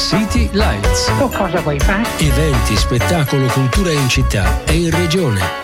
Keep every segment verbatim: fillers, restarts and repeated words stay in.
City Lights. Tu cosa vuoi fare? Eventi, spettacolo, cultura in città e in regione.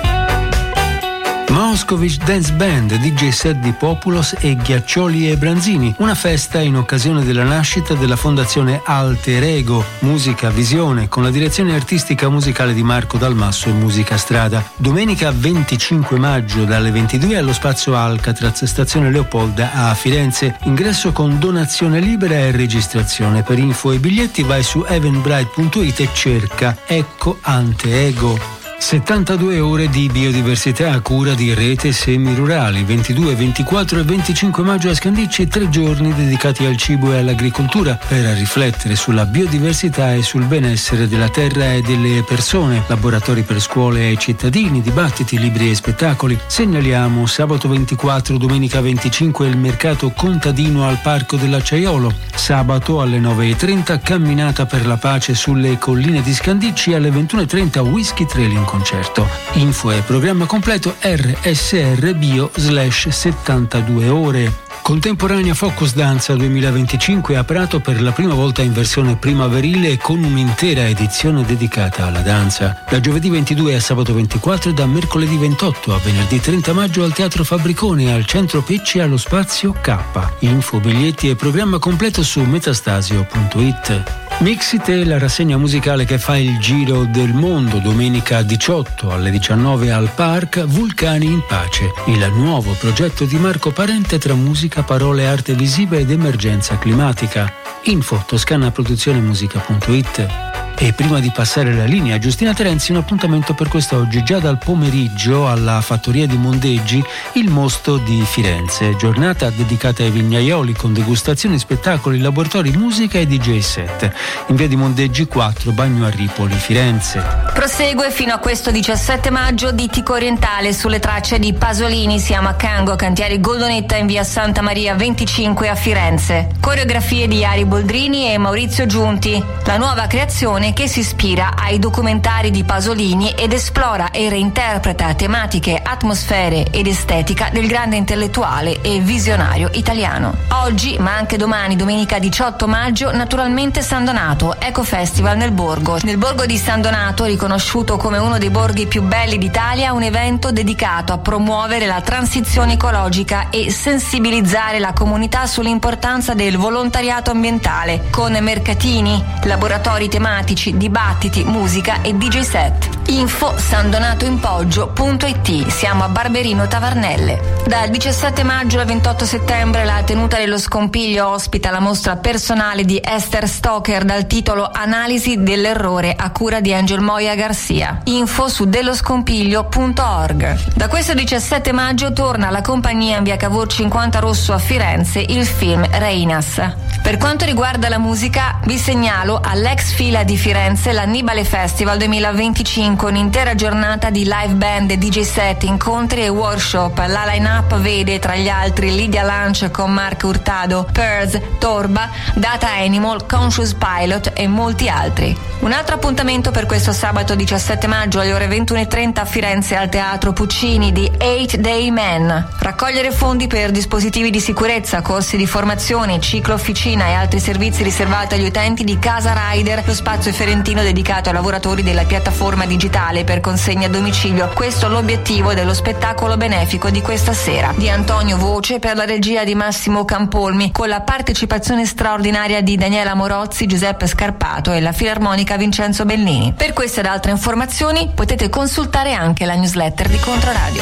Moscovic Dance Band, D J set di Populos e Ghiaccioli e Branzini, una festa in occasione della nascita della fondazione Alter Ego, Musica Visione, con la direzione artistica musicale di Marco Dalmasso e Musica Strada. Domenica venticinque maggio dalle ventidue allo Spazio Alcatraz, stazione Leopolda a Firenze. Ingresso con donazione libera e registrazione. Per info e biglietti vai su eventbrite punto it e cerca Ecco Ante Ego. settantadue ore di biodiversità a cura di Rete Semi Rurali, ventidue, ventiquattro e venticinque maggio a Scandicci, tre giorni dedicati al cibo e all'agricoltura per riflettere sulla biodiversità e sul benessere della terra e delle persone. Laboratori per scuole e cittadini, dibattiti, libri e spettacoli. Segnaliamo sabato ventiquattro, domenica venticinque il mercato contadino al Parco dell'Acciaiolo. Sabato alle nove e trenta camminata per la pace sulle colline di Scandicci, alle ventuno e trenta whisky trailing concerto. Info e programma completo R S R bio slash settantadue ore. Contemporanea Focus Danza duemilaventicinque a Prato per la prima volta in versione primaverile con un'intera edizione dedicata alla danza. Da giovedì ventidue a sabato ventiquattro e da mercoledì ventotto a venerdì trenta maggio al Teatro Fabbricone, al Centro Pecci allo Spazio K. Info, biglietti e programma completo su metastasio punto it. Mixite, la rassegna musicale che fa il giro del mondo, domenica diciotto alle diciannove al Park Vulcani in Pace, il nuovo progetto di Marco Parente tra musica, parole, arte visiva ed emergenza climatica. Info toscana produzione musica punto it. E prima di passare la linea a Giustina Terenzi, un appuntamento per quest'oggi. Già dal pomeriggio alla Fattoria di Mondeggi, il Mosto di Firenze. Giornata dedicata ai vignaioli con degustazioni, spettacoli, laboratori, musica e D J set. In via di Mondeggi quattro, Bagno a Ripoli, Firenze. Prosegue fino a questo diciassette maggio Dittico Orientale sulle tracce di Pasolini. Siamo a Cango, Cantieri Goldonetta in via Santa Maria venticinque a Firenze. Coreografie di Ari Boldrini e Maurizio Giunti. La nuova creazione che si ispira ai documentari di Pasolini ed esplora e reinterpreta tematiche, atmosfere ed estetica del grande intellettuale e visionario italiano. Oggi, ma anche domani, domenica diciotto maggio, naturalmente San Donato, Eco Festival nel Borgo. Nel Borgo di San Donato, riconosciuto come uno dei borghi più belli d'Italia, un evento dedicato a promuovere la transizione ecologica e sensibilizzare la comunità sull'importanza del volontariato ambientale, con mercatini, laboratori tematici, dibattiti, musica e D J set. Info sandonatoinpoggio punto it. Siamo a Barberino Tavernelle. Dal diciassette maggio al ventotto settembre la tenuta dello Scompiglio ospita la mostra personale di Esther Stoker dal titolo Analisi dell'errore a cura di Angel Moya Garcia. Info su delloscompiglio punto org. Da questo diciassette maggio torna alla compagnia in via Cavour cinquanta Rosso a Firenze il film Reinas. Per quanto riguarda la musica, vi segnalo all'ex fila di Firenze l'Annibale Festival duemilaventicinque, un'intera giornata di live band, D J set, incontri e workshop. La line-up vede tra gli altri Lydia Lunch con Mark Hurtado, Pearls, Torba, Data Animal, Conscious Pilot e molti altri. Un altro appuntamento per questo sabato diciassette maggio alle ore ventuno e trenta a Firenze al Teatro Puccini di Eight Day Man. Raccogliere fondi per dispositivi di sicurezza, corsi di formazione, ciclo officina e altri servizi riservati agli utenti di Casa Rider, lo spazio fiorentino dedicato ai lavoratori della piattaforma digitale per consegna a domicilio. Questo è l'obiettivo dello spettacolo benefico di questa sera. Di Antonio Voce per la regia di Massimo Campolmi, con la partecipazione straordinaria di Daniela Morozzi, Giuseppe Scarpato e la Filarmonica Vincenzo Bellini. Per queste ed altre informazioni potete consultare anche la newsletter di Controradio.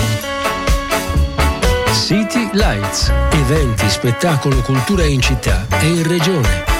City Lights. Eventi, spettacolo, cultura in città e in regione.